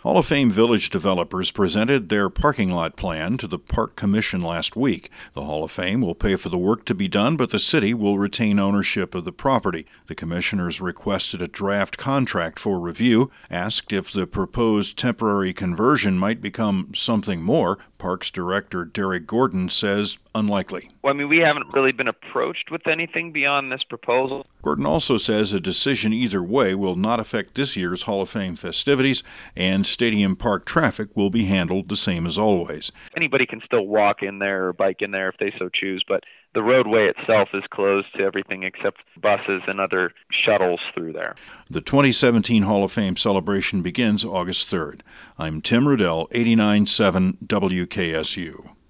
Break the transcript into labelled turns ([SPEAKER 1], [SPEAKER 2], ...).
[SPEAKER 1] Hall of Fame Village developers presented their parking lot plan to the Park Commission last week. The Hall of Fame will pay for the work to be done, but the city will retain ownership of the property. The commissioners requested a draft contract for review, asked if the proposed temporary conversion might become something more. Parks Director Derek Gordon says unlikely.
[SPEAKER 2] We haven't really been approached with anything beyond this proposal.
[SPEAKER 1] Gordon also says a decision either way will not affect this year's Hall of Fame festivities, and Stadium Park traffic will be handled the same as always.
[SPEAKER 2] Anybody can still walk in there or bike in there if they so choose, but the roadway itself is closed to everything except buses and other shuttles through there.
[SPEAKER 1] The 2017 Hall of Fame celebration begins August 3rd. I'm Tim Rudell, 89.7 WKSU.